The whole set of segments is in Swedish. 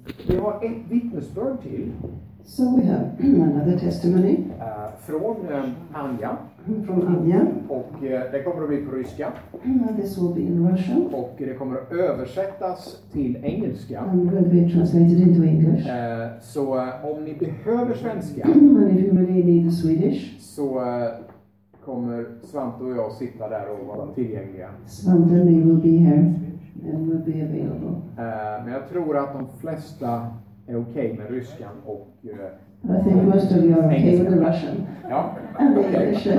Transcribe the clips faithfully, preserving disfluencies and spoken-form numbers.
Vi har ett vittnesbörd till. So we have another testimony uh, från uh, Anja. from Anja. Och uh, det kommer att bli på ryska. And this will be in Russian. Och det kommer att översättas till engelska. And will be translated into English. Uh, så uh, om ni behöver svenska And if you really need the Swedish, så uh, kommer Svante och jag sitta där och vara tillgängliga. Svante and me will be here and will be available. Uh, men jag tror att de flesta är okej okay med ryskan och uh, I think most of you are okay with the Russian. Ja, and the okej. English.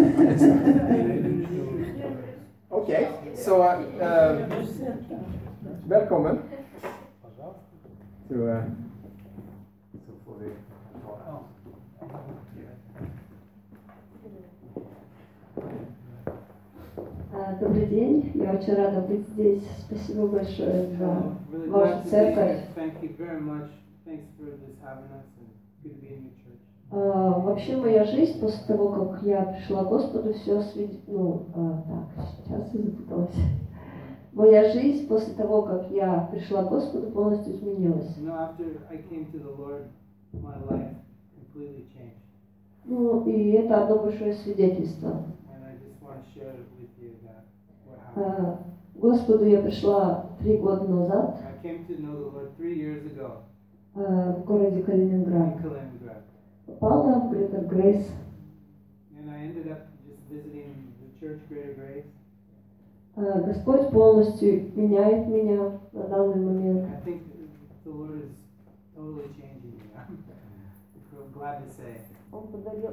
Okej, så uh, välkommen. Så, uh, så får vi ta Добрый день, я очень рада быть здесь. Спасибо большое за вашу церковь. Uh, вообще моя жизнь после того, как я пришла к Господу, все свид... ну, uh, так, сейчас я запуталась. Моя жизнь после того, как я пришла к Господу, полностью изменилась. Ну, и это одно большое свидетельство. Uh, Господу я пришла три года назад uh, в городе Калининград. Попала в Greater Grace. Uh, Господь полностью меняет меня на данный момент. Он подарил...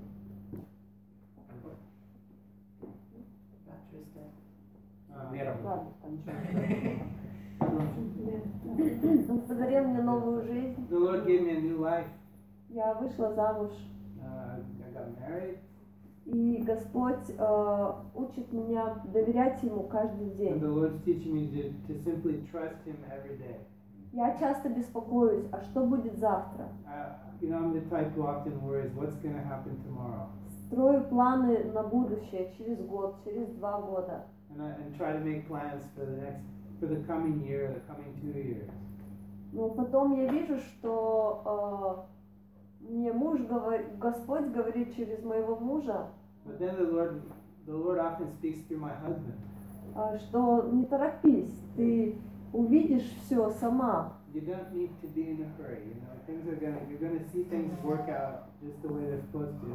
Он подарил мне новую жизнь. The Lord gave me a new life. Я вышла замуж. Uh, I got married. И Господь uh, учит меня доверять Ему каждый день. And the Lord's teaching me to, to simply trust Him every day. Я часто беспокоюсь, а что будет завтра? Uh, you know, I'm the type who often worries, what's going to happen tomorrow? Строю планы на будущее, через год, через два года. And I and try to make plans for the next, for the coming year, the coming two years. Но потом я вижу, что uh, мне муж говорит, Господь говорит через моего мужа, But then the Lord, the Lord often speaks through my husband. uh, что не торопись, ты увидишь все сама. You don't need to be in a hurry. You know, things are gonna, you're gonna see things work out just the way they're supposed to.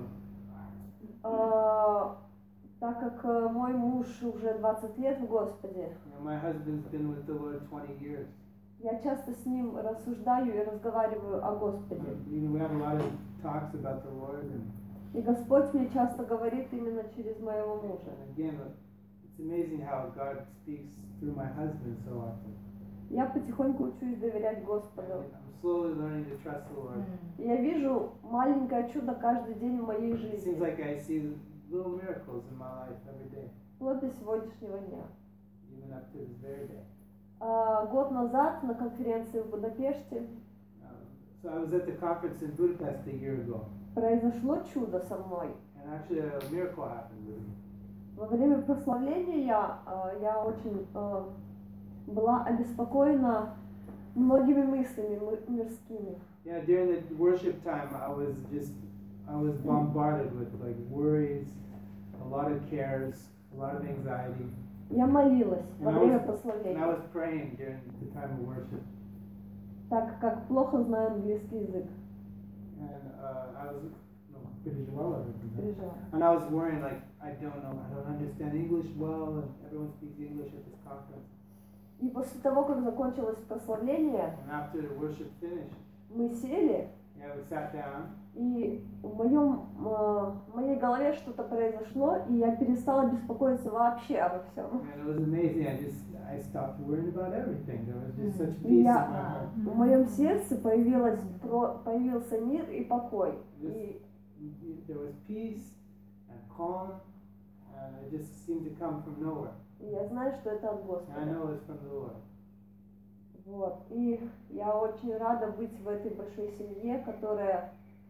Uh, так как uh, мой муж уже двадцать лет в Господе, You know, my husband's been with the Lord twenty years. я часто с ним рассуждаю и разговариваю о Господе. You know, we have a lot of talks about the Lord, and, И Господь мне часто говорит именно через моего мужа. and again, it's amazing how God speaks through my husband so often. Я потихоньку учусь доверять Господу. I'm slowly learning to trust the Lord. Я вижу маленькое чудо каждый день в моей It seems жизни. like I see little miracles in my life every day, Вплоть до сегодняшнего дня. even up to this very day. А, год назад на конференции в Будапеште Um, so I was at the conference in Budapest a year ago, произошло чудо со мной. and actually a miracle happened with me. Во время прославления я, а, я очень а, была обеспокоена многими мыслями мы- мирскими. Yeah, during the worship time, I was just, I was bombarded with like worries, a lot of cares, a lot of anxiety. Я молилась во And I время was- And I прославления, was praying during the time of worship, так как плохо знаю английский язык. and uh, I was, no, переживала, Переживала. and I was worrying like I don't know, I don't understand English well, and everyone speaks English at this conference. И после того, как закончилось прославление, And after the worship finished, мы сели, yeah, we sat down, и в моем, э, в моей голове что-то произошло, и я перестала беспокоиться вообще обо всем. and it was amazing. I just, I stopped worrying about everything. There was just such И peace in my я, heart. в моем сердце появилось, про- появился мир и покой. И There was peace and calm, and it just seemed to come from nowhere. и я знаю, что это от And I Господа. know it's from the Lord. Вот. И я очень рада быть в этой большой семье, которая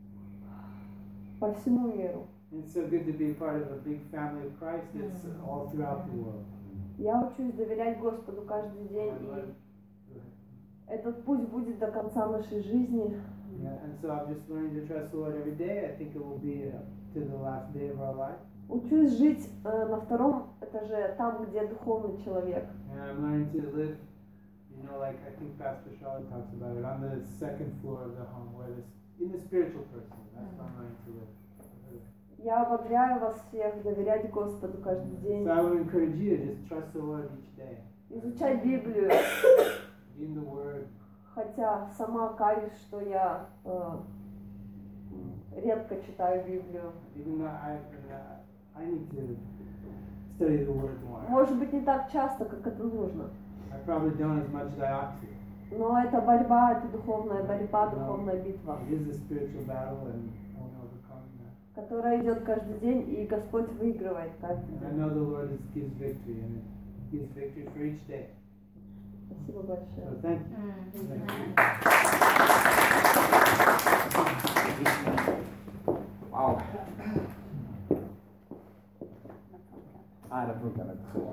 по всему миру. And it's so good to be part of a big family of Christ that's all throughout the world. Я учусь доверять Господу каждый день, And и Lord, этот путь будет до конца. конца нашей жизни. Yeah, and so I'm just learning to trust the Lord every day. I think it will be uh, to the last day of our life. Учусь жить э, на втором этаже, там, где духовный человек. And I'm learning to live, you know, like I think Pastor Charlotte talks about it, on the second floor of the home, where this, in the spiritual person, that's what I'm learning to live. Я ободряю вас всех доверять Господу каждый день. So I would encourage you to just trust the Lord each day. Изучать Библию, In the Word. хотя сама каюсь, что я э, редко читаю Библию. Even though I, uh, I need to study the Word more. Может быть, не так часто, как это нужно. I probably don't as much as I ought to. Но это борьба, это духовная борьба, духовная битва, It is a spiritual battle, and I want to overcome that. которая идет каждый день, и Господь выигрывает каждый And I день. know the Lord is, gives victory, and He gives victory for each day. Спасибо большое. So thank you. Thank you. Wow. Nej, det funkar inte så.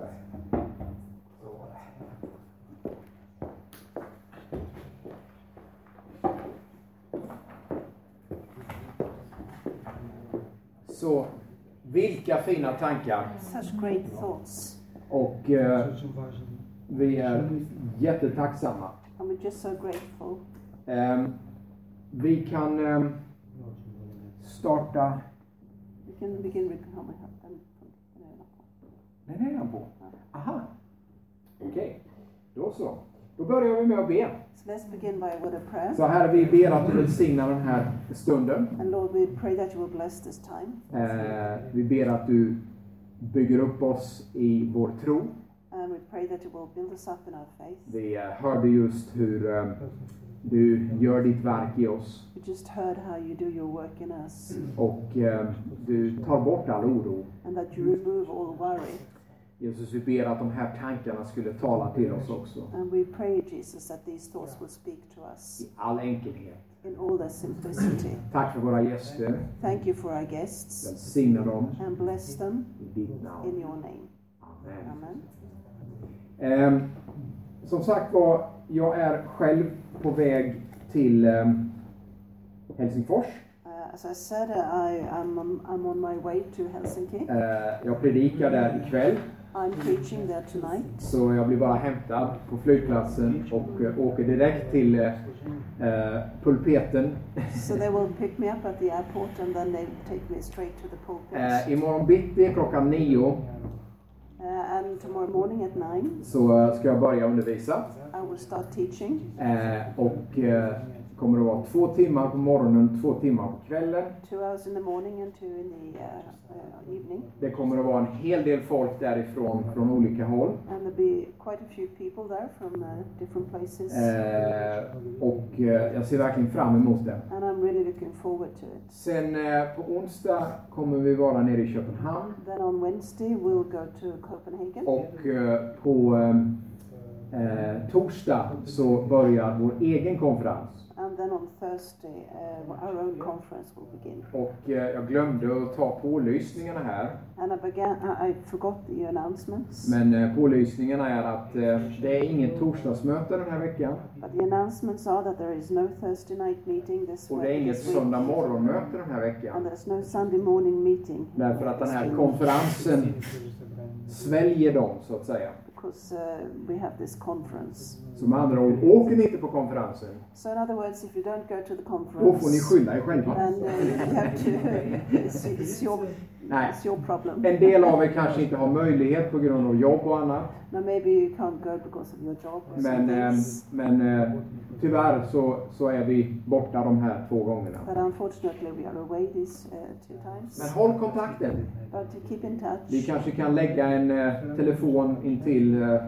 Så, vilka fina tankar. Such great thoughts. Och eh, vi är jättetacksamma. And we're just so grateful. Eh, vi kan eh, starta... We can begin with how we have them. Nej, det är han på. Aha. Okej, okay. Då så. Då börjar vi med att be. So let's begin by a word of prayer. Så här vi ber att du välsignar den här stunden. And Lord, we pray that you will bless this time. Eh, vi ber att du bygger upp oss i vår tro. And we pray that you will build us up in our faith. Vi eh, hörde just hur eh, du gör ditt verk i oss. We just heard how you do your work in us. Och eh, du tar bort all oro. And that you remove all worry. Jesus, vi ber att de här tankarna skulle tala till oss också. And we pray, Jesus, that these thoughts will speak to us I all enkelhet. in all their simplicity. Tack för våra gäster. Thank you for our guests. Välsigna dem And bless them i ditt namn. in your name. Amen. Amen. Eh, som sagt var, jag är själv på väg till eh, Helsingfors. Uh, as I said, uh, I, I'm, on, I'm on my way to Helsinki. Eh, jag predikar där ikväll. I'm preaching there tonight. Så jag blir bara hämtad på flygplatsen och eh, åker direkt till eh, pulpeten. So they will pick me up at the airport and then they take me straight to the pulpit. Eh, imorgon bitti klockan nio Uh, and tomorrow morning at nine, så eh, ska jag börja undervisa. I will start teaching. Eh, och eh, kommer att vara två timmar på morgonen, två timmar på kvällen. Two hours in the morning and two in the uh, uh, evening. Det kommer att vara en hel del folk därifrån från olika håll. And there'll be quite a few people there from uh, different places. Eh, och eh, jag ser verkligen fram emot det. And I'm really looking forward to it. Sen eh, på onsdag kommer vi vara nere i Köpenhamn. Then on Wednesday we'll go to Copenhagen. Och eh, på eh, torsdag så börjar vår egen konferens. And then on Thursday uh, our own conference will begin. Och eh, jag glömde att ta pålysningarna här. And I began. I, I forgot the announcements. Men eh, pålysningarna är att eh, det är ingen torsdagsmöte den här veckan. But the announcements are that there is no Thursday night meeting this Och det är week. inget This week. söndag morgonmöte den här And veckan. there's no Sunday morning meeting. Därför att den this här week. konferensen sväljer dem så att säga. Because uh, we have this conference. Så med andra ord, åker ni inte på konferensen, So in other words, if you don't go to the då conference, får ni skylla er själva. then uh, you have to. It's, it's your Nej. it's your problem. En del av er kanske inte har möjlighet på grund av jobb och annat. Now maybe you can't go because of your job or Men, some eh, things. men eh, tyvärr så, så är vi borta de här två gångerna. But unfortunately, we are away these uh, two times. Men håll kontakten. But to keep in touch. Vi kanske kan lägga en eh, telefon in till eh,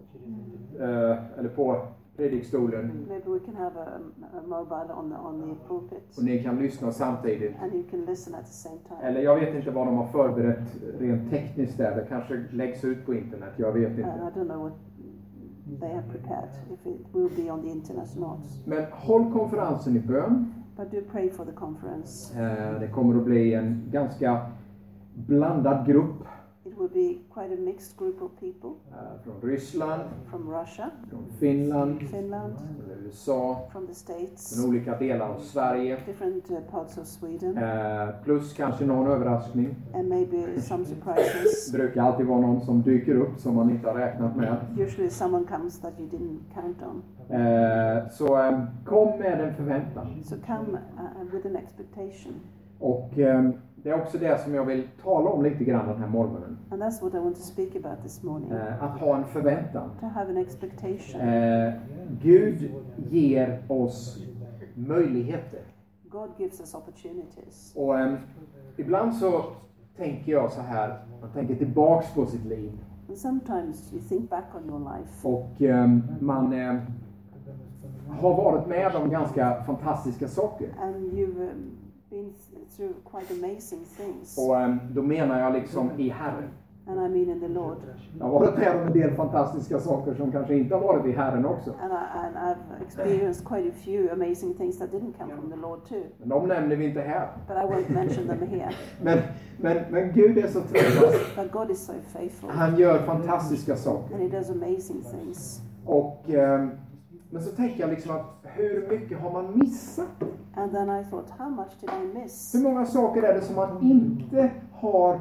eh, eller på predikstolen. Maybe we can have a, a mobile on the, on the pulpit, Och ni kan lyssna samtidigt. and you can listen at the same time. Eller jag vet inte vad de har förberett rent tekniskt där. Det kanske läggs ut på internet. Jag vet And inte. I don't know what they have prepared, if it will be on the internet or not. Men håll konferensen i bön. But do pray for the conference. Eh, Det kommer att bli en ganska blandad grupp. It It will be quite a mixed group of people eh, från Ryssland, from Russia, från Finland, Finland, från U S A, from the States, från olika delar av Sverige. different uh, parts of Sweden, Eh, plus kanske någon överraskning. and maybe some surprises. Det brukar alltid vara någon som dyker upp som man inte har räknat med. Usually someone comes that you didn't count on. Eh, så eh, kom med en förväntan. So come uh, with an expectation. Och eh, det är också det som jag vill tala om lite grann den här morgonen. And that's what I want to speak about this morning. Eh, att ha en förväntan. To have an expectation. Eh, Gud ger oss möjligheter. God gives us opportunities. Och eh, ibland så tänker jag så här, man tänker tillbaks på sitt liv. And sometimes you think back on your life. Och eh, man eh, har varit med om ganska fantastiska saker. And you've um, been th- through quite amazing things. Och eh, då menar jag liksom i Herren. And I mean in the Lord. Jag har varit med om en del fantastiska saker som kanske inte har varit i Herren också. And, I, and I've experienced quite a few amazing things that didn't come from the Lord too. Men de nämner vi inte här. But I won't mention them here. Men, men, men Gud är så trofast. But God is so faithful. Han gör fantastiska saker. And He does amazing things. Och, eh, men så tänker jag liksom att hur mycket har man missat? And then I thought, how much did I miss? Hur många saker är det som man inte har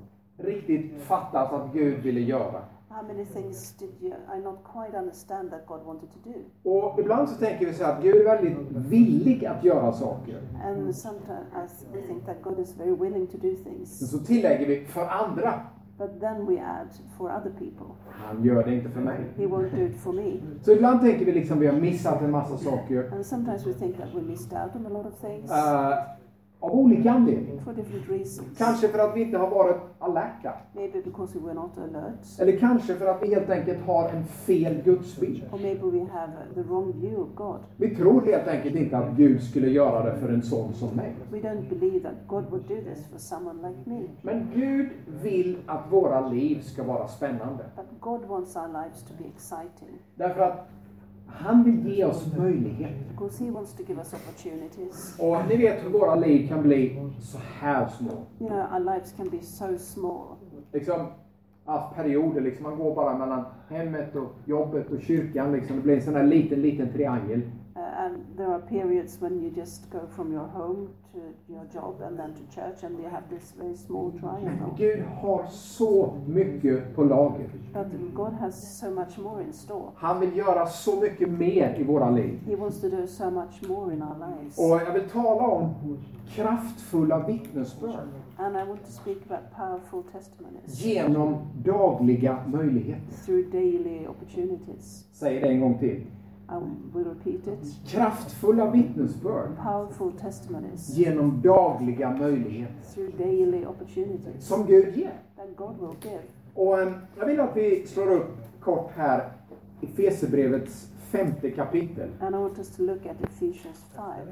riktigt fattat att Gud ville göra? How many things did you, I not quite understand that God wanted to do? Och ibland så tänker vi så här att Gud är väldigt villig att göra saker. And sometimes we think that God is very willing to do Men things. så tillägger vi för andra. But then we add for other people. Han gör det inte för mig. He won't do it for me. Så ibland tänker vi liksom vi har missat en massa saker. And sometimes we think that we missed out on a lot of things. Uh, av olika anledningar. For different reasons. Kanske för att vi inte har varit alerta. Maybe because we were not alert. Eller kanske för att vi helt enkelt har en fel gudsbild. Or maybe we have uh, the wrong view of God. Vi tror helt enkelt inte att Gud skulle göra det för en sån som mig. We don't believe that God would do this for someone like me. Men Gud vill att våra liv ska vara spännande. But God wants our lives to be exciting. Därför att han vill ge oss möjligheter. Because He wants to give us opportunities. Och ni vet hur våra liv kan bli så här små. You know, our lives can be so small. Liksom, haft perioder, liksom, man går bara mellan hemmet och jobbet och kyrkan. Liksom, det blir en sån här liten, liten triangel. Uh, and there are periods when you just go from your home to your job and then to church and you have this very small Men triangle. Gud har så mycket på lager. But God has so much more in store. Han vill göra så mycket mer i våra liv. He wants to do so much more in our lives. Och jag vill tala om kraftfulla vittnesbörd And I want to speak about powerful testimonies genom dagliga möjligheter. through daily opportunities. Säg det en gång till. I will repeat it. Kraftfulla vittnesbörd Powerful testimonies genom dagliga möjligheter through daily opportunities som Gud ger. that God will give. Och eh, jag vill att vi slår upp kort här Efesierbrevets femte kapitel. And I want us to look at Ephesians five.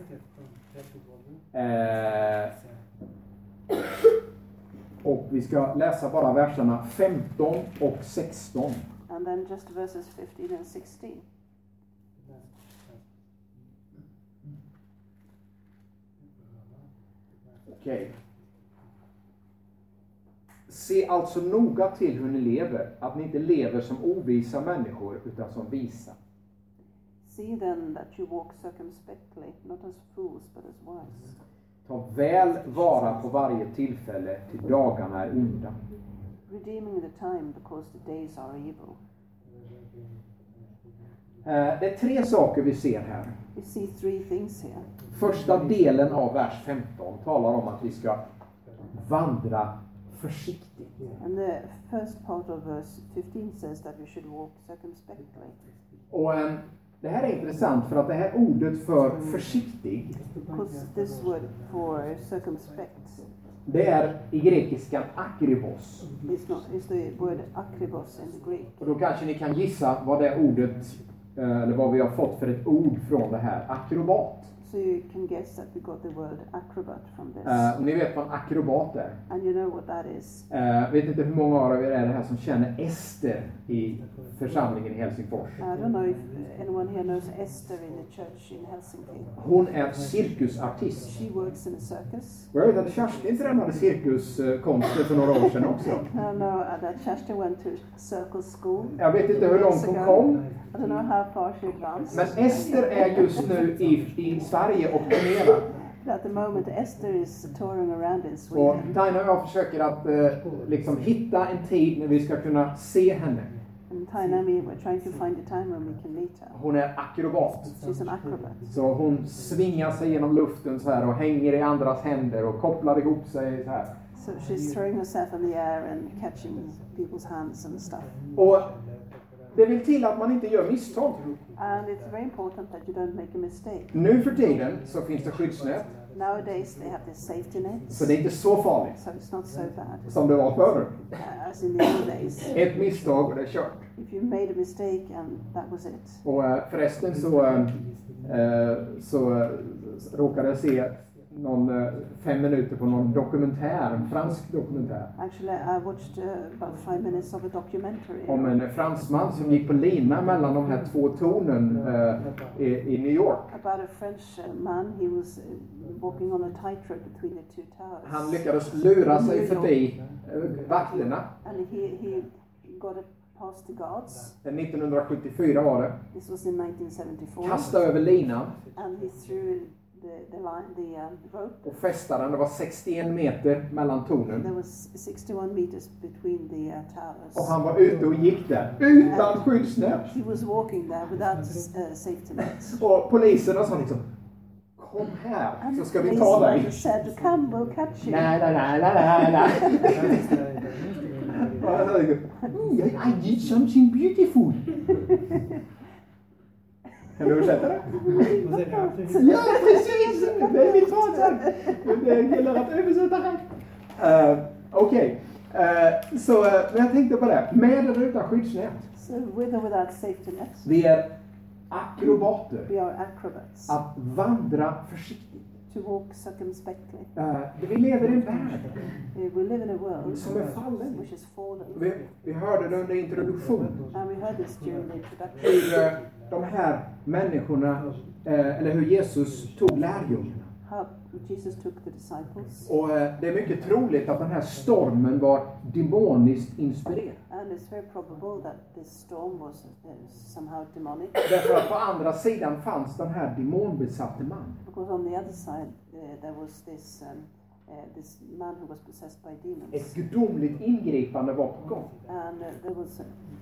Eh, och vi ska läsa bara verserna femton och sexton. And then just verses fifteen and sixteen. Okej. Se alltså noga till hur ni lever, att ni inte lever som ovisa människor utan som visa. See then that you walk circumspectly, not as fools but as wise. Ta väl vara på varje tillfälle, till dagarna är onda. Redeeming the time because the days are evil. Eh, Det är tre saker vi ser här. We see three things here. Första delen av vers femton talar om att vi ska vandra försiktigt. And the first part of verse fifteen says that we should walk circumspectly. Och eh, det här är intressant för att det här ordet för försiktig, Because this word for circumspect det är i grekiskan akribos. is not is the word akribos in the Greek. Och då kanske ni kan gissa vad det ordet, eh, eller vad vi har fått för ett ord från det här. Akrobat. So So you can guess that we got the word acrobat from this. Uh, och ni vet vad en akrobat är. And you know what that is. Uh, vet inte hur många av er är det här som känner Ester i församlingen i Helsingfors. I don't know if anyone here knows Esther in the church in Helsinki. Hon är cirkusartist. She works in a circus. Och jag vet att Kerstin tränade cirkuskonster för några år sedan också. I don't know uh, that Kerstin went to circus school. Jag vet inte hur långt hon kom. I don't know how far she advanced. Men Ester är just nu i, i Sverige och turnerar. At the moment Esther is touring around in Och Sweden. Tina och jag försöker att eh, liksom hitta en tid när vi ska kunna se henne. And Tina and me, we're trying to find a time when we can meet her. Hon är akrobat. She's an acrobat. Så hon svingar sig genom luften så här och hänger i andras händer och kopplar ihop sig så här. So she's throwing herself in the air and catching people's hands and stuff. Och det vill till att man inte gör misstag. And it's very important that you don't make a mistake. Nu för tiden så finns det skyddsnät. Nowadays they have this safety nets. Så det är inte så farligt So it's not so bad. som det var förr. Uh, as in the old days. Ett misstag och det är kört. If you made a mistake and that was it. Och äh, förresten så, äh, så äh, råkade jag se någon äh, fem minuter på någon dokumentär, en fransk dokumentär. Actually, I watched uh, about five minutes of a documentary. Om en fransman som gick på lina mellan de här två tornen äh, i, i New York. About a French uh, man, he was uh, walking on a tightrope between the two towers. Han lyckades lura sig förbi äh, vakterna. And he, he got it past the guards. nittonhundrasjuttiofyra var det. This was in nineteen seventy-four. Kastade över linan And he threw the, the line, the um, rope. och fästade den. Det var sextioen meter mellan tornen. There was sixty-one meters between the uh, towers. Och han var ute och gick där utan skyddsnät. He was walking there without uh, safety nets. Och poliserna sa liksom, kom här And så ska vi the ta dig. policeman said, come, we'll catch you. Nej, nej, nej, nej, nej. I did something beautiful. Kan du översätta det? Ja, precis! Det är mitt fader. Det gäller att översätta här. Uh, Okej, okay. uh, så uh, jag tänkte på det. Med eller utan skyddsnät. So with or without safety nets, Vi är akrobater. we are acrobats. Att vandra försiktigt. To walk circumspectly. Uh, vi lever i en värld Uh, We live in a world som är fallen. which is fallen. Vi, vi hörde det under introduktionen. And we heard this during the introduction. Hur uh, de här människorna, uh, eller hur Jesus tog lärjungarna. How Jesus took the disciples. Och uh, det är mycket troligt att den här stormen var demoniskt inspirerad. And it's very probable that this storm was uh, somehow demonic. Därför att på andra sidan fanns den här demonbesatte man. Because on the other side uh, there was this um, uh, this man who was possessed by demons. Ett gudomligt ingripande var på gång. And uh, there was a,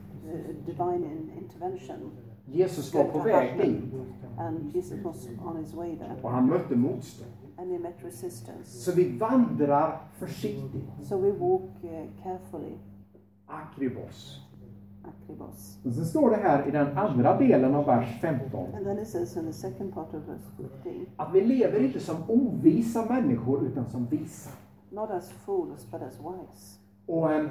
a divine in, intervention. Jesus var på väg dit And Jesus was on his way there. och han mötte motstånd. And he met resistance. Så vi vandrar försiktigt. So we walk uh, carefully. Akribos. Akribos. Och sen står det här i den andra delen av vers femton. And then it says in the second part of verse fifteen. Att vi lever inte som ovisa människor utan som visa. Not as fools but as wise. Och en,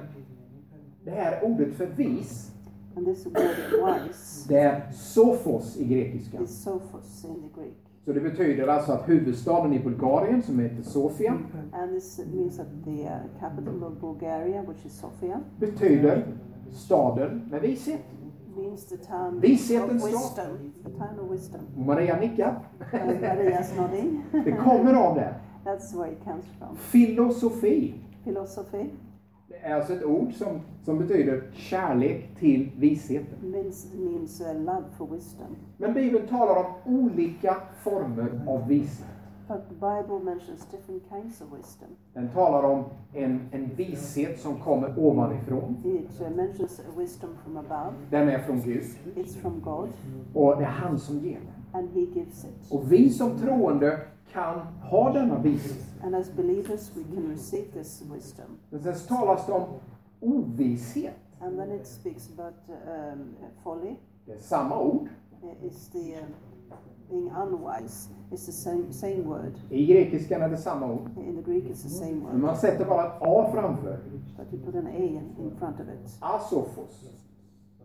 det här ordet för vis, And this word wise det är sophos i grekiska. is sophos in the Greek. Så det betyder alltså att huvudstaden i Bulgarien, som heter Sofia, And this means that the uh, capital of Bulgaria, which is Sofia, betyder staden med vishet. means the town Vishetens of stad. wisdom. The town of wisdom. Maria nickar. And Maria's nodding. Det kommer av det. That's where it comes from. Filosofi. Philosophy Det är alltså ett ord som, som betyder kärlek till visheten. means, means uh, love for wisdom. Men Bibeln talar om olika former av vishet. But the Bible mentions different kinds of wisdom. Den talar om en, en vishet som kommer ovanifrån. It uh, mentions a wisdom from above. Den är från Gud. It's from God, Och det är han som ger den. and He gives it. Och vi som troende kan ha denna vishet. And as believers, we can receive this wisdom. Men sen talas det om ovisshet. And then it speaks about um, folly. Det är samma ord. It's the um, being unwise. It's the same same word. I grekiskan är det samma ord. In the Greek, it's the same Men word, man sätter bara ett A framför. but you put an A in, in front of it. Asophos.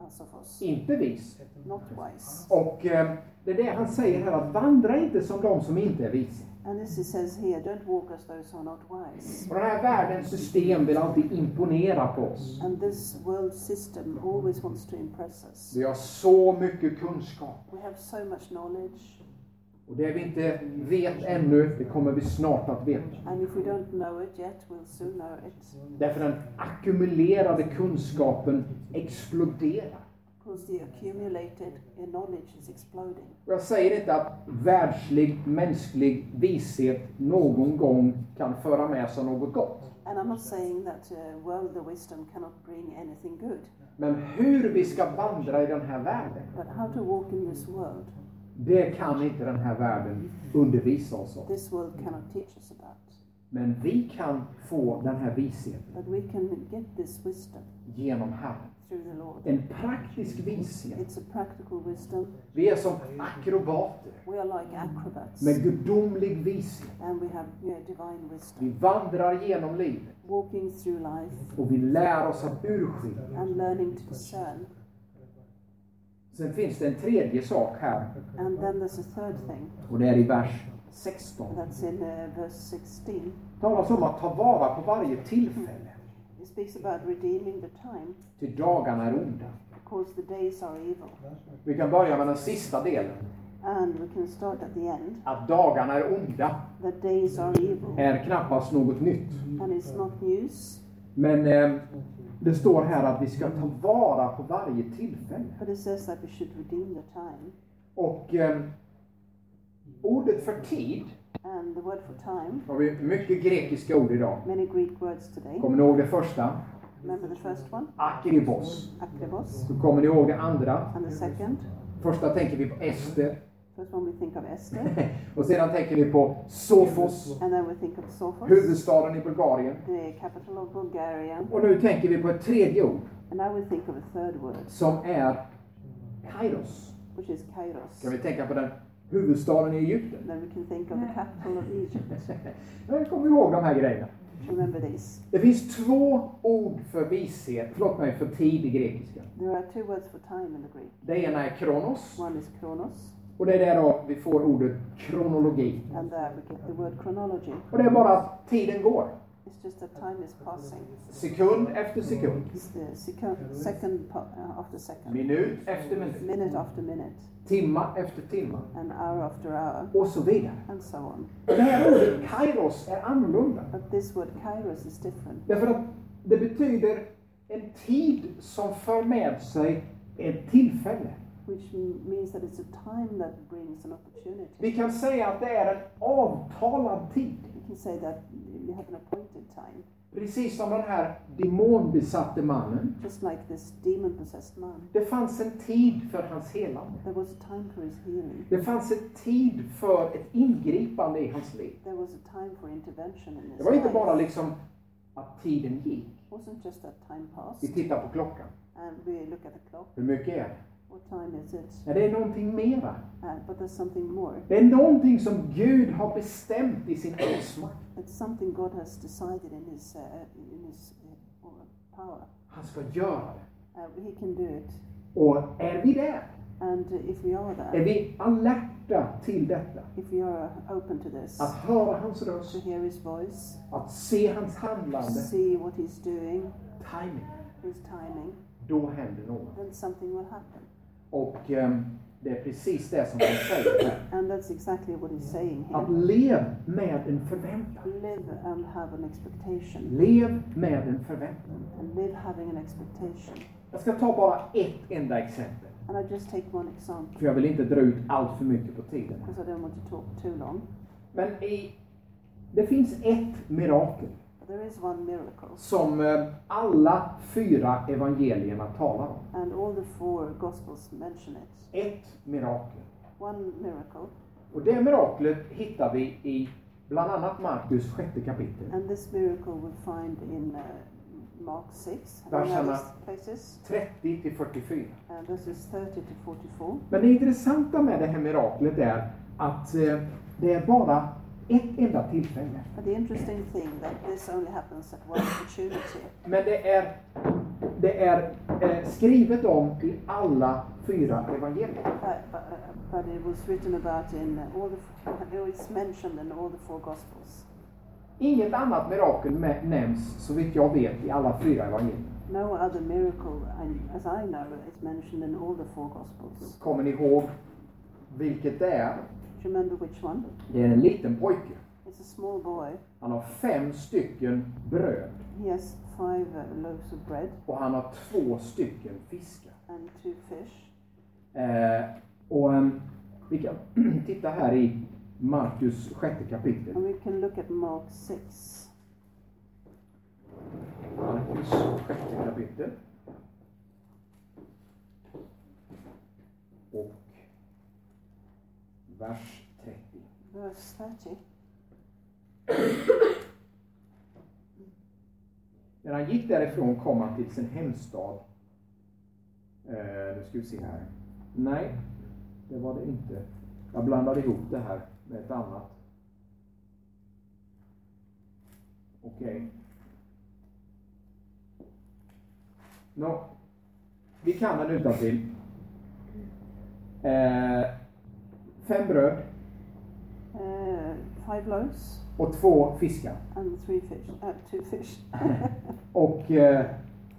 us of us. inte vis. Not wise. Och eh, det är det han säger här, att vandra inte som de som inte är visa. And this he says here, don't walk as those who are not wise. Och den här världens system vill alltid imponera på oss. And this world system always wants to impress us. Vi har så mycket kunskap. We have so much knowledge. Och det vi inte vet ännu, det kommer vi snart att veta. And if we don't know it yet, we'll soon know it. Därför den ackumulerade kunskapen exploderar. Because the accumulated knowledge is exploding. Och jag säger inte att världslig, mänsklig vishet någon gång kan föra med sig något gott. And I'm not saying that uh, worldly wisdom cannot bring anything good. Men hur vi ska vandra i den här världen, But how to walk in this world, det kan inte den här världen undervisa oss om. this world cannot teach us about. Men vi kan få den här visheten But we can get this wisdom genom Herren. through the Lord. En praktisk vishet. It's a practical wisdom. Vi är som akrobater We are like acrobats. med gudomlig vishet. And we have you know, divine wisdom. Vi vandrar genom livet Walking through life och vi lär oss att urskilja. and learning to discern. Sen finns det en tredje sak här, And then there's a third thing. och det är i vers sexton. That's in uh, verse sixteen. Talas om att ta vara på varje tillfälle, It speaks about redeeming the time till dagarna är onda. because the days are evil. Vi kan börja med den sista delen. And we can start at the end. Att dagarna är onda The days are evil. är knappast något nytt. And it's not news. Men eh, det står här att vi ska ta vara på varje tillfälle. But it says that we should redeem the time. Och eh, ordet för tid, And the word for time, har vi mycket grekiska ord idag. many Greek words today. Kommer ni ihåg det första? Remember the first one? Akribos. Akribos. Så kommer ni ihåg det andra? And the second? Första tänker vi på Ester. First one we think of Esther. Och sedan tänker vi på Sofos, And then we think of Sophos, huvudstaden i Bulgarien. the capital of Bulgaria. Och nu tänker vi på ett tredje ord And now we think of a third word, som är Kairos. which is Kairos. Kan vi tänka på den huvudstaden i Egypten? Then we can think of the capital of Egypt. Jag kommer ihåg de här grejerna. Remember this. Det finns två ord för vishet, förlåt mig, för tid i grekiska. There are two words for time in the Greek. Det ena är kronos, One is chronos, och det är där då vi får ordet kronologi. and there we get the word chronology. Och det är bara att tiden går. It's just that time is passing. Sekund efter sekund. It's the second, second pa- uh, after second, Minut efter minut. minute after minute, Timma efter timma. and hour after hour, Och så vidare. and so on. Och det här ordet kairos är annorlunda. But this word kairos is different. Därför att det betyder en tid som för med sig ett tillfälle. Which m- means that it's a time that brings an opportunity. Vi kan säga att det är en avtalad tid. You can say that you have an appointed time. Precis som den här demonbesatte mannen. Just like this demon-possessed man. Det fanns en tid för hans helande. There was a time for his healing. Det fanns en tid för ett ingripande i hans liv. There was a time for intervention in his Det var inte life. bara liksom att tiden gick. It wasn't just that time Vi passed tittar på klockan. and we look at the clock. Hur mycket är det? What time is it? Ja, det är någonting mera. Uh, but there's something more. Det är någonting som Gud har bestämt i sin alsmakt. It's something God has decided in His uh, in His uh, power. Han ska göra det. Uh, he can do it. Och är vi där? And uh, if we are Är there, vi alerta till detta? if we are open to this, Att höra hans to röst, hear His voice, att se hans handlande, see what He's doing, timing, His timing, då händer något. then something will happen. Och ehm, det är precis det som han säger här. And that's exactly what He's saying Att here. lev med en förväntan. Live and have an expectation. Lev med en förväntan. And live having an expectation. Jag ska ta bara ett enda exempel. And I just take one example För jag vill inte dra ut allt för mycket på tiden. because I don't want to talk too long. Men i, det finns ett mirakel But there is one miracle, som eh, alla fyra evangelierna talar om. and all the four Gospels mention it. Ett mirakel. One miracle, Och det miraklet hittar vi i bland annat Markus sjätte kapitel. and this miracle we'll find in uh, Mark six, and Verserna other places, trettio till fyrtiofyra. and verses thirty to forty-four. Men det intressanta med det här miraklet är att eh, det är bara ett enda tillfälle. But the interesting thing that this only happens at one opportunity. Men det är, det är eh, skrivet om i alla fyra evangelier. But, but, uh, but it was written about in all the, it was mentioned in all the four Gospels. Inget annat mirakel med, nämns så vitt jag vet i alla fyra evangelier. No other miracle, I, as I know, is mentioned in all the four Gospels. Kommer ni ihåg vilket det är? Do you remember which one? Det är en liten pojke. It's a small boy. Han har fem stycken bröd. He has five uh, loaves of bread Och han har två stycken fiskar. and two fish. Eh, och um, vi kan titta här i Markus sjätte kapitel. And we can look at Mark six. Markus sjätte kapitel. Och vers trettio. Verse thirty. När han gick därifrån kom han till sin hemstad. Eh, nu ska vi se här. Nej, det var det inte. Jag blandade ihop det här med ett annat. Okej. Okay. Nå, vi kan den utantill. Eh, fem bröd. Uh, five loaves Och två fiskar. and three fish. Uh, two fish. Och eh,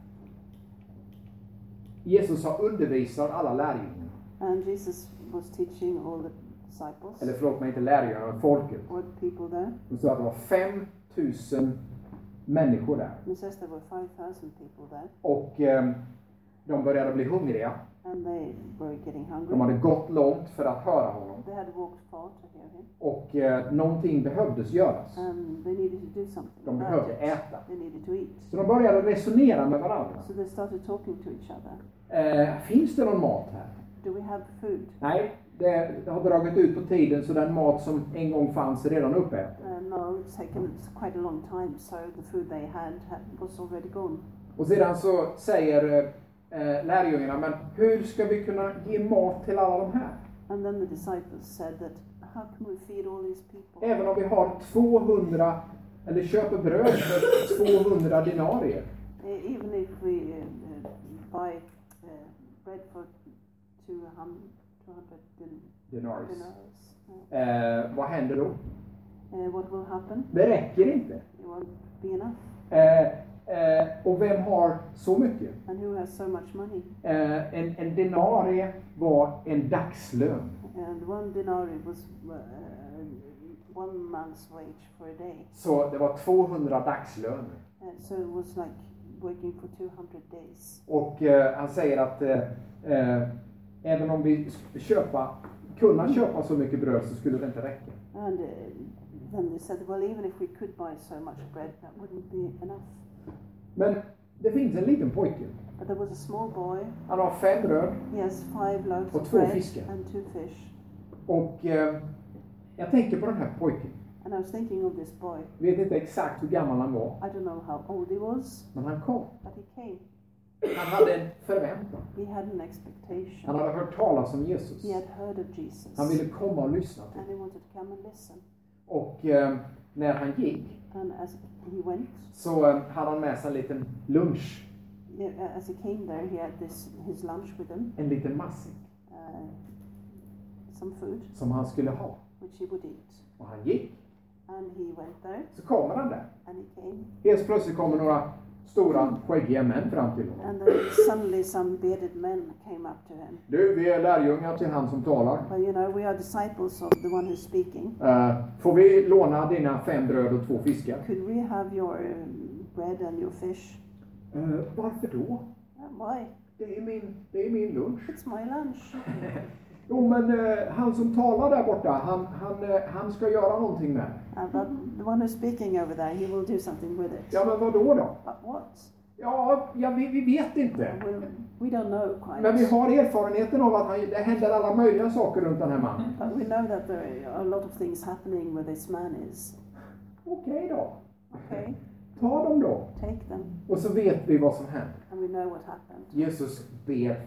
Jesus har undervisat alla lärjungarna. And Jesus was teaching all the disciples, Eller förlåt mig, inte lärjungarna, men folket. or the people there. Det står att det var fem tusen människor där. And it says there were five thousand people there, Och eh, de började bli hungriga. and they were getting De hungry. hade gått långt för att höra honom. They had walked far to hear him, Och eh, någonting behövdes göras. and they needed to do something De about behövde it. äta. They needed to eat. Så de började resonera med varandra. So they started talking to each other. Eh, finns det någon mat här? Do we have food? Nej, det, det har dragit ut på tiden så den mat som en gång fanns är redan uppäten. Uh, no, it's taken quite a long time, so the food they had, had was already gone. Och sedan så säger eh, lärjungarna, men hur ska vi kunna ge mat till alla de här? And then the disciples said that, how can we feed all these people? Även om vi har tvåhundra, eller köper bröd för tvåhundra denarier. Uh, even if we uh, uh, buy uh, bread for two hundred, two hundred din- Denarius. dinars, uh, Eh, vad händer då? uh, what will happen? Det räcker inte. It won't be enough. Eh, eh, och vem har så mycket? And who has so much money? Eh, en, en denarie var en dagslön. And one denarii was uh, one month's wage for a day. Så det var tvåhundra dagslöner. Uh, so it was like working for two hundred days. Och eh, han säger att eh, eh, även om vi skulle köpa, kunna köpa så mycket bröd så skulle det inte räcka. And uh, then they said, well, even if we could buy so much bread, that wouldn't be enough. Men det finns en liten pojke. But there was a small boy. Han har fem bröd He has five loaves Och of två bread fiskar. and two fish. och eh, jag tänker på den här pojken. And I was thinking of this boy. Vet inte exakt hur gammal han var, I don't know how old he was, men han kom. but he came. Han hade en förväntan. He had an Han expectation. hade hört talas om Jesus. He had heard of Jesus. Han ville komma och lyssna till. And he wanted to come and listen. Och eh, när han gick And as he went, så eh, hade han med sig en liten lunch. yeah, as he came there, he had this his lunch with him, En liten massing uh, some food, som han skulle ha. which he would eat. Och han gick. And he went there, Så kommer han där. and he came. Helt plötsligt kommer några stora skäggiga män fram till honom. And then suddenly some bearded men came up to him. Du, vi är lärjungar till han som talar. Well, you know, we are disciples of the one who's speaking. Eh, får vi låna dina fem bröd och två fiskar? Could we have your um, bread and your fish? Eh, varför då? Uh, why? Det är min, det är min lunch. It's my lunch. Jo, men eh, han som talar där borta, han, han, eh, han ska göra någonting med det. Uh, but the one who's speaking over there, he will do something with it. Ja, men vad då då? But what? Ja, ja vi, vi vet inte. Well, we don't know quite. Men vi har erfarenheten av att han, det händer alla möjliga saker runt den här mannen. But we know that there are a lot of things happening where this man is. Okej då. Okay, Ta dem då. take them, Och så vet vi vad som händer. and we know what happened. Jesus ber för.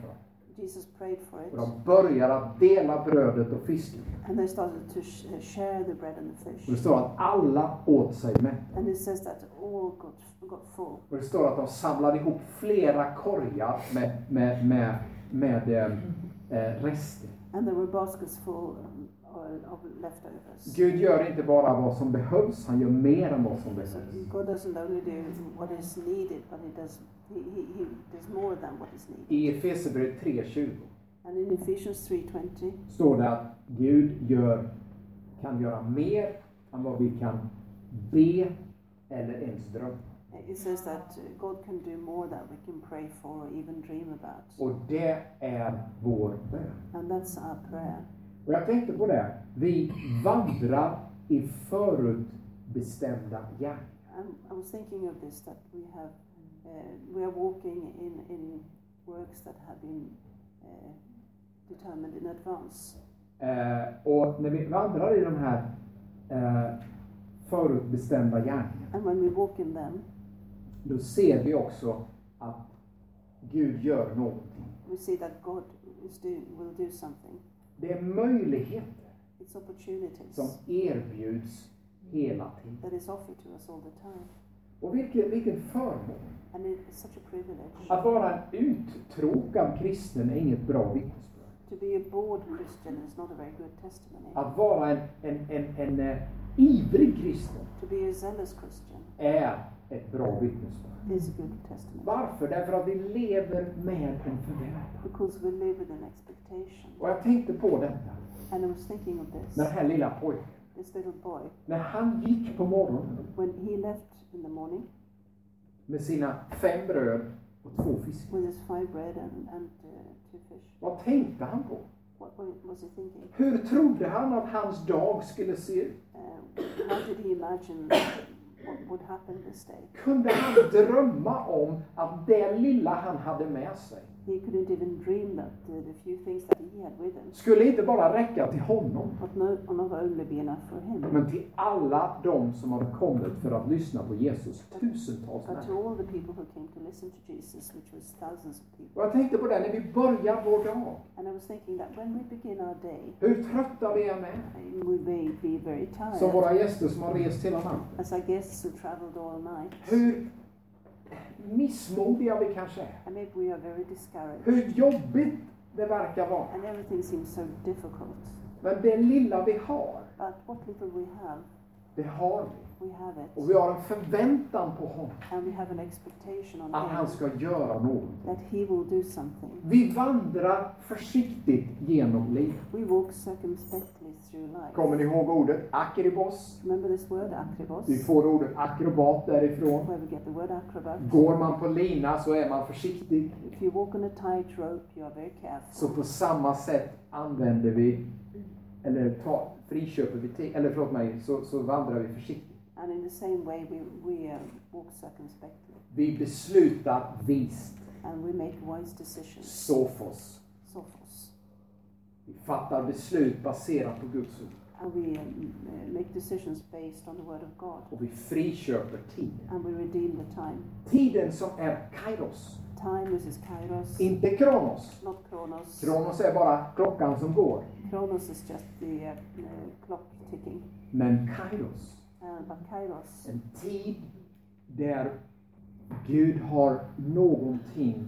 Jesus prayed for it. Och de börjar att dela brödet och fisken. And they started to sh- share the bread and the Och det fish. står att alla åt sig mätta. And it says that all got, got full. Och det står att de samlade ihop flera korgar med, med, med, med eh, rester. And there were baskets full um, of leftovers. Gud gör inte bara vad som behövs, han gör mer än vad som behövs. So God doesn't only do what is needed, but he does he, he, he does more than what is needed. I Efesierbrevet tre tjugo And in Ephesians three twenty, står det att Gud gör, kan göra mer än vad vi kan be eller ens drömma. it says that God can do more than we can pray for or even dream about. Och det är vår bön. And that's our prayer. Och jag tänkte på det. Vi vandrar i förutbestämda gärningar. I was thinking of this, that we have uh, we are walking in, in works that have been uh, determined in advance. Eh, och när vi vandrar i de här eh, förutbestämda gärningarna, And when we walk in them, då ser vi också att Gud gör någonting. we see that God is doing, will do something. Det är möjligheter It's opportunities som erbjuds hela tiden. that is offered to us all the time. Och vilken, vilken förmån. And it's such a privilege. Att vara en uttråkad kristen är inget bra vittnesbörd. To be a bored Christian is not a very good testimony. Att vara en, en, en, en, en ivrig kristen To be a zealous Christian är ett bra vittnesbörd. is a good testimony. Varför? Därför att vi lever med en förväntan. Because we live with an expectation. Och jag tänkte på detta. And I was thinking of this. Den här lilla pojken. This little boy, När han gick på morgonen when he left in the morning med sina fem bröd och två fiskar. with his five bread and, and uh, two fish, Vad tänkte han på? what wa- was he thinking? Hur trodde han att hans dag skulle se ut? Uh, how did he imagine what would happen this day? Kunde han drömma om att det lilla han hade med sig He couldn't even dream that uh, the few things that he had with him skulle inte bara räcka till honom, would not, not only be enough for him, men till alla de som hade kommit för att lyssna på Jesus. Tusentals but to människor. all the people who came to listen to Jesus, which was thousands of people. Och jag tänkte på det när vi börjar vår dag. And I was thinking that when we begin our day, Hur trötta vi är med. we may be very Som tired, våra gäster som har rest hela natten. as our guests who traveled all night, Hur missmodiga vi kanske är. and maybe we are very discouraged. Hur jobbigt det verkar vara. And everything seems so difficult. Men det lilla vi har, But what little we have, det har vi. we have it. Och vi har en förväntan på honom. And we have an expectation on Att han him ska göra någonting. that he will do something. Vi vandrar försiktigt genom livet. We walk circumspectly through life. Kommer ni ihåg ordet akribos? Remember this word, akribos, Vi får ordet akrobat därifrån. where we get the word acrobat. Går man på lina så är man försiktig. If you walk on a tight rope, you are very careful. Så på samma sätt använder vi, eller tar, friköper vi, till, eller förlåt mig, så, så vandrar vi försiktigt. And in the same way, we, we uh, walk circumspectly. Vi beslutar vist. And we make wise decisions. Sofos. Sophos. Vi fattar beslut baserat på Guds ord. And we um, uh, make decisions based on the word of God. Och vi friköper tiden. And we redeem the time. Tiden som är kairos. Time is kairos, Inte kronos. not chronos. Kronos är bara klockan som går. Chronos is just the uh, uh, clock ticking. Men kairos. Uh, but kairos, En tid där Gud har någonting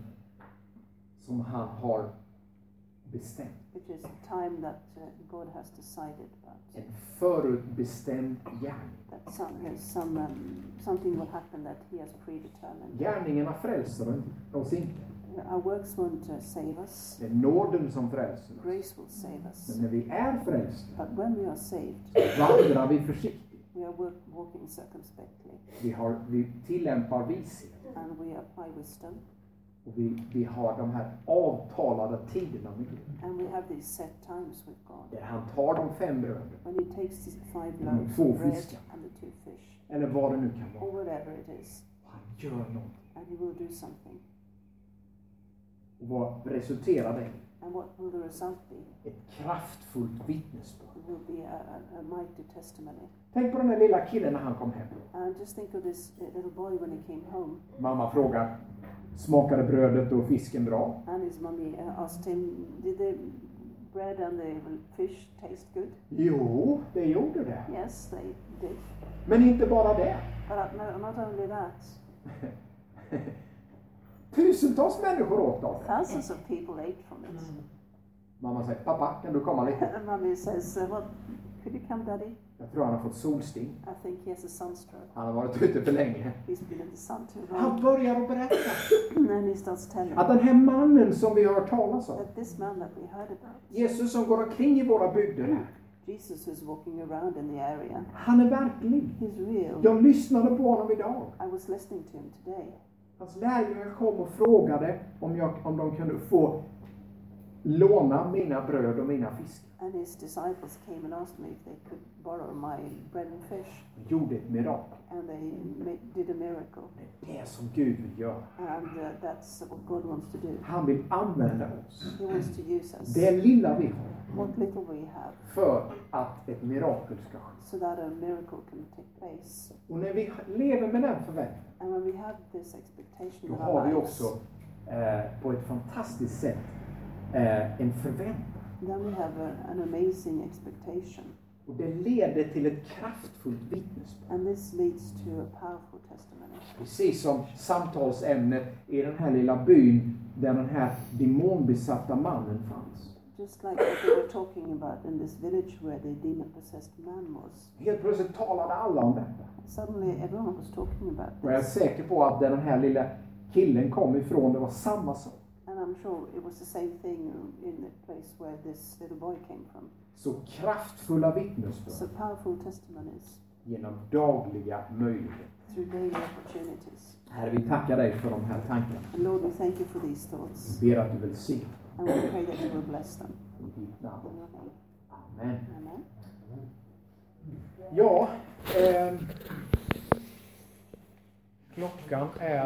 som han har bestämt. which is a time that uh, God has decided about. En förutbestämd gärning. That some, there's some, um, something will happen that he has predetermined. Gärningarna frälser oss inte. Our works won't uh, save us. Det är nåden som frälser oss. Grace will save us. Men när vi är frälsta But when we are saved, vandrar vi försiktigt. we are work, walking circumspectly. Vi, har, vi tillämpar vishet. And we apply wisdom. Och vi, vi har de här avtalade tiderna med Gud. And we have these set times with God. Där han tar de fem bröden. When he takes these five Mm, loaves två of bread fiskar. and the two fish, Eller vad det nu kan or vara. whatever it is, Och han gör någonting. and he will do something. Och vad resulterar det i? And what will the result be? Ett kraftfullt vittnesbörd. It will be a, a, a mighty testimony. Tänk på den där lilla killen när han kom hem. And just think of this uh, little boy when he came home. Mamma frågar, smakade brödet och fisken bra? And his mommy uh, asked him, did the bread and the fish taste good? Jo, det gjorde det. Yes, they did. Men inte bara det. But uh, no, not only that, Tusentals människor åt av det. thousands of people ate from it. Mamma säger, pappa, kan du komma lite? And mommy says, uh, well, could you come, Daddy? Jag tror han har fått solsting. I think he has a sunstroke. Han har varit ute för länge. He's been in the sun too Han long. börjar att berätta And he starts telling att den här mannen som vi har hört talas om, that this man that we heard about, Jesus som går omkring i våra bygder här, Jesus who's walking around in the area, han är verklig. he's real. Jag lyssnade på honom idag. I was listening to him today. Hans lärjungar kom och frågade om, jag, om de kunde få låna mina bröd och mina fiskar. And his disciples came and asked me if they could borrow my bread and fish. De gjorde ett mirakel. And they ma- did a miracle. Det är det som Gud vill göra. And uh, that's what God wants to do. Han vill använda oss, He wants to use us, det lilla vi har, what little we have, för att ett mirakel ska ske. so that a miracle can take place. Och när vi lever med den förväntan, And when we have this expectation då in har our vi lives, också eh, på ett fantastiskt sätt eh, en förväntan. then we have a, an amazing expectation. Och det leder till ett kraftfullt vittnesbörd. And this leads to a powerful testimony. Precis som samtalsämnet i den här lilla byn där den här demonbesatta mannen fanns. Just like what we were talking about in this village where the demon-possessed man was. Helt plötsligt talade alla om detta. Suddenly everyone was talking about Och jag är this. säker på att där den här lilla killen kom ifrån, det var samma sak. And I'm sure it was the same thing in the place where this little boy came from. Så kraftfulla So vittnesbörd powerful testimonies genom dagliga möjligheter. through daily opportunities. Herre, vi tackar dig för de här tankarna. And Lord, we thank you for these thoughts. Vi ber att du välsignar And we pray that you will bless them. i ditt namn. In your name. Amen. Amen. Ja, eh, klockan är